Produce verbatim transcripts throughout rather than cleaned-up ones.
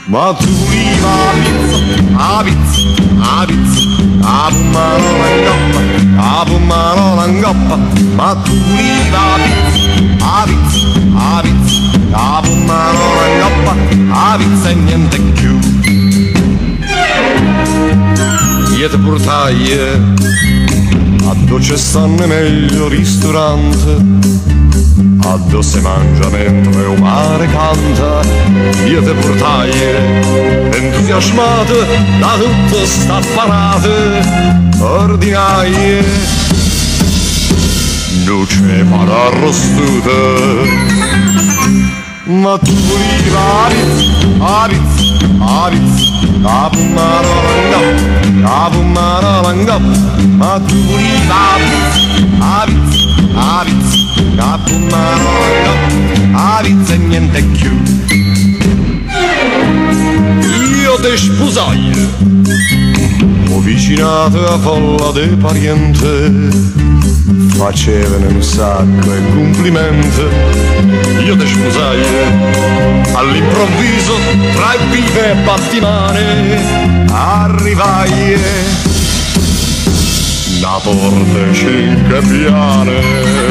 Ma tu viva a pizza, a pizza, a pummarola in coppa, a pummarola in coppa. Ma tu viva a pizza, a pizza, a pizza, a pummarola in coppa, a pizza e niente più. Io ti portai a dove ci stanno i meglio ristoranti, a dove si mangia mentre il mare canta. Io ti portai entusiasmato da tutta sta parata ordinaria. Non c'è mare arrostuta, ma tu volevi la pizza, la pizza, la pizza, la pummarola in coppa, la pummarola in coppa. Ma tu volevi la pizza, la pizza, la pizza, la pummarola in coppa, la pizza e niente più. Io ti sposai, ho vicinato a folla dei parenti, facevano un sacco e complimenti. Io ti sposai, all'improvviso tra il pipe e battimane arrivai, da porte cinque piane.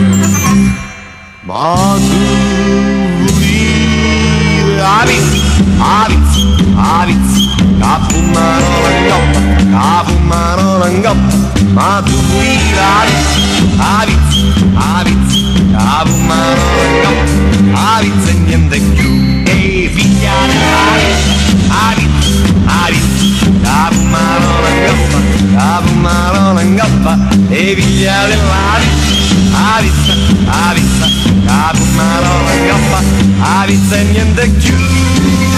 Ma tu vivi a pizza, a pizza, a pizza, la pummarola in coppa, la pummarola in coppa. Ma tu vivi a pizza, a pizza, a pizza, la pummarola in coppa, a pizza e niente più. E figlia della pizza, a pizza, a pizza, la pummarola in coppa, la pummarola in coppa. E figlia della pizza, a pizza, a pizza, la pummarola in coppa, a pizza e niente più.